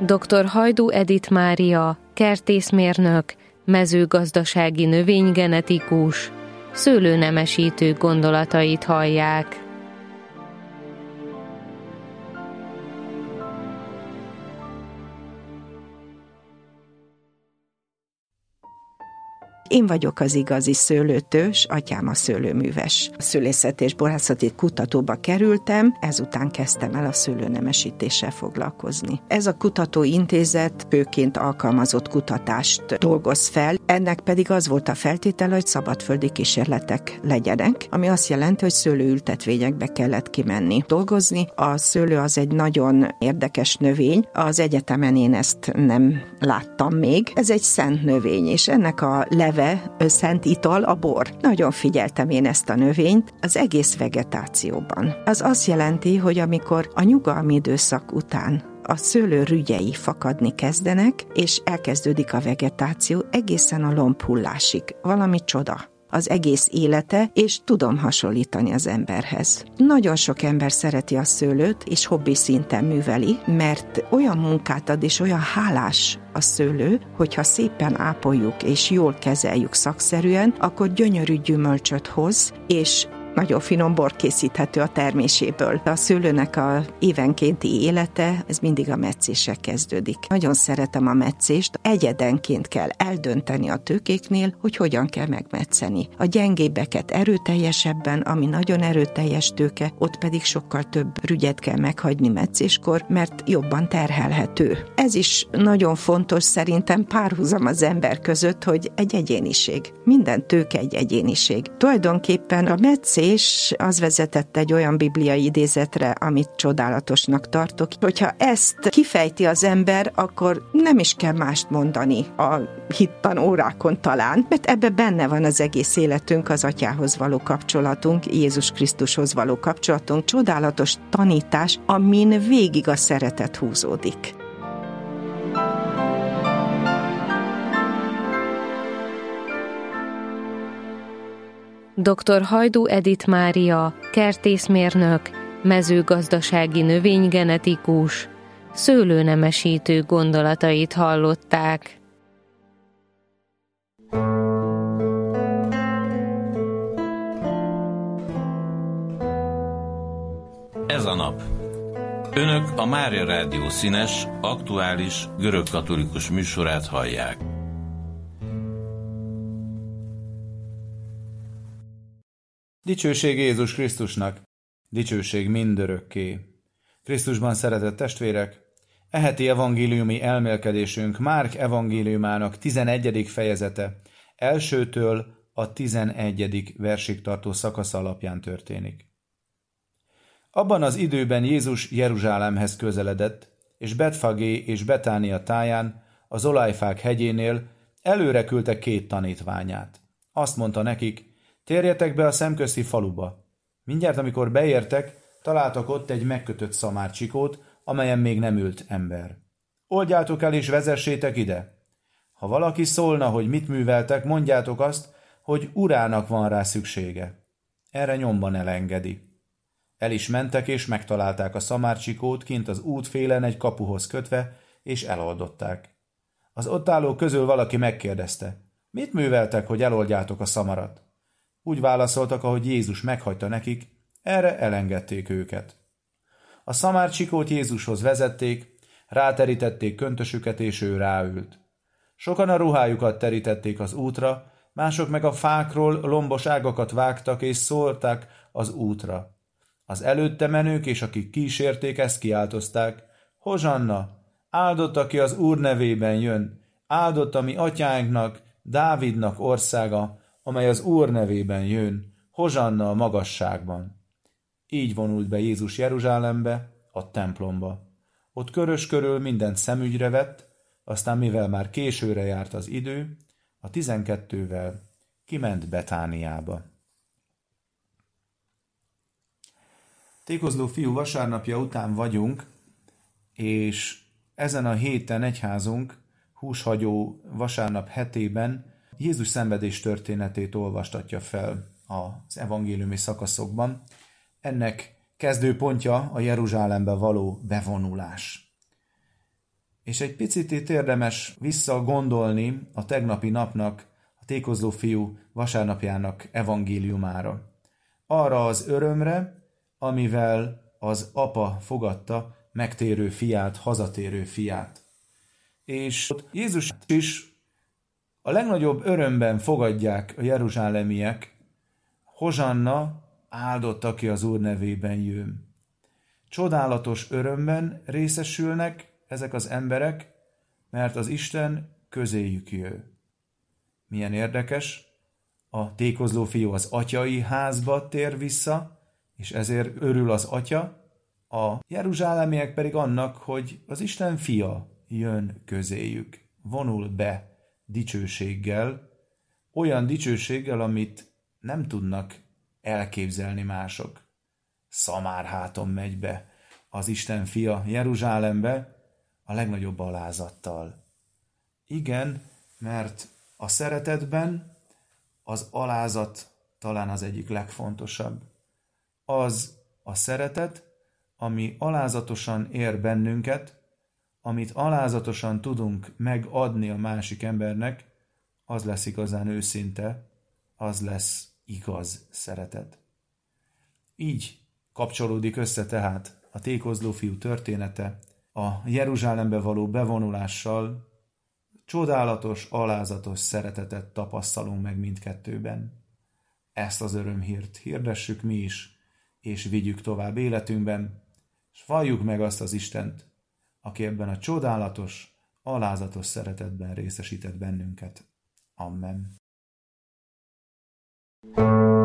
Dr. Hajdú Edith Mária, kertészmérnök, mezőgazdasági növénygenetikus, szőlőnemesítő gondolatait hallják. Én vagyok az igazi szőlőtős, atyám a szőlőműves. A szülészeti és borászati kutatóba kerültem, ezután kezdtem el a szőlőnemesítéssel foglalkozni. Ez a kutatóintézet főként alkalmazott kutatást dolgoz fel, ennek pedig az volt a feltétele, hogy szabadföldi kísérletek legyenek, ami azt jelenti, hogy szőlőültetvényekbe kellett kimenni dolgozni. A szőlő az egy nagyon érdekes növény, az egyetemen én ezt nem láttam még. Ez egy szent növény, és ennek a szent ital a bor. Nagyon figyeltem én ezt a növényt az egész vegetációban. Az azt jelenti, hogy amikor a nyugalmi időszak után a szőlő rügyei fakadni kezdenek, és elkezdődik a vegetáció egészen a lombhullásig. Valami csoda az egész élete, és tudom hasonlítani az emberhez. Nagyon sok ember szereti a szőlőt, és hobbi szinten műveli, mert olyan munkát ad, és olyan hálás a szőlő, hogyha szépen ápoljuk, és jól kezeljük szakszerűen, akkor gyönyörű gyümölcsöt hoz, és nagyon finom bor készíthető a terméséből. A szőlőnek a évenkénti élete, ez mindig a metszéssel kezdődik. Nagyon szeretem a metszést, egyedenként kell eldönteni a tőkéknél, hogy hogyan kell megmetszeni. A gyengébbeket erőteljesebben, ami nagyon erőteljes tőke, ott pedig sokkal több rügyet kell meghagyni metszéskor, mert jobban terhelhető. Ez is nagyon fontos szerintem párhuzam az ember között, hogy egy egyéniség. Minden tőke egy egyéniség. Tulajdonképpen a metszés és az vezetett egy olyan bibliai idézetre, amit csodálatosnak tartok, hogyha ezt kifejti az ember, akkor nem is kell mást mondani a hittan órákon talán, mert ebbe benne van az egész életünk, az Atyához való kapcsolatunk, Jézus Krisztushoz való kapcsolatunk, csodálatos tanítás, amin végig a szeretet húzódik. Dr. Hajdú Edith Mária, kertészmérnök, mezőgazdasági növénygenetikus, szőlőnemesítő gondolatait hallották. Ez a nap. Önök a Mária Rádió színes, aktuális, görögkatolikus műsorát hallják. Dicsőség Jézus Krisztusnak, dicsőség mindörökké. Krisztusban szeretett testvérek, e heti evangéliumi elmélkedésünk Márk evangéliumának 11. fejezete, elsőtől a 11. versig tartó szakasz alapján történik. Abban az időben Jézus Jeruzsálemhez közeledett, és Betfagé és Betánia táján, az Olajfák hegyénél előre küldte 2 tanítványát. Azt mondta nekik, térjetek be a szemközti faluba. Mindjárt, amikor beértek, találtak ott egy megkötött szamárcsikót, amelyen még nem ült ember. Oldjátok el és vezessétek ide. Ha valaki szólna, hogy mit műveltek, mondjátok azt, hogy urának van rá szüksége. Erre nyomban elengedi. El is mentek, és megtalálták a szamárcsikót kint az útfélen egy kapuhoz kötve, és eloldották. Az ott állók közül valaki megkérdezte, mit műveltek, hogy eloldjátok a szamarat? Úgy válaszoltak, ahogy Jézus meghagyta nekik, erre elengedték őket. A szamárcsikót Jézushoz vezették, ráterítették köntösüket, és ő ráült. Sokan a ruhájukat terítették az útra, mások meg a fákról lombos ágakat vágtak, és szórták az útra. Az előtte menők és akik kísérték, ezt kiáltozták, Hozsanna, áldott, aki az Úr nevében jön, áldott a mi atyánknak, Dávidnak országa, amely az Úr nevében jön, hozsanna a magasságban. Így vonult be Jézus Jeruzsálembe, a templomba. Ott körös körül mindent szemügyre vett, aztán mivel már későre járt az idő, a 12-vel kiment Betániába. Tékozló fiú vasárnapja után vagyunk, és ezen a héten egyházunk húshagyó vasárnap hetében Jézus szenvedés történetét olvastatja fel az evangéliumi szakaszokban. Ennek kezdőpontja a Jeruzsálembe való bevonulás. És egy picit itt érdemes visszagondolni a tegnapi napnak, a tékozló fiú vasárnapjának evangéliumára. Arra az örömre, amivel az apa fogadta megtérő fiát, hazatérő fiát. És Jézus is a legnagyobb örömben fogadják a jeruzsálemiek, Hozsanna, áldott, aki az Úr nevében jön. Csodálatos örömben részesülnek ezek az emberek, mert az Isten közéjük jön. Milyen érdekes, a tékozló fiú az atyai házba tér vissza, és ezért örül az atya, a jeruzsálemiek pedig annak, hogy az Isten fia jön közéjük, vonul be dicsőséggel, olyan dicsőséggel, amit nem tudnak elképzelni mások. Szamárháton megy be az Isten fia Jeruzsálembe a legnagyobb alázattal. Igen, mert a szeretetben az alázat talán az egyik legfontosabb. Az a szeretet, ami alázatosan ér bennünket, amit alázatosan tudunk megadni a másik embernek, az lesz igazán őszinte, az lesz igaz szeretet. Így kapcsolódik össze tehát a tékozló fiú története a Jeruzsálembe való bevonulással, csodálatos, alázatos szeretetet tapasztalunk meg mindkettőben. Ezt az örömhírt hirdessük mi is, és vigyük tovább életünkben, és valljuk meg azt az Istent, aki ebben a csodálatos, alázatos szeretetben részesített bennünket. Amen.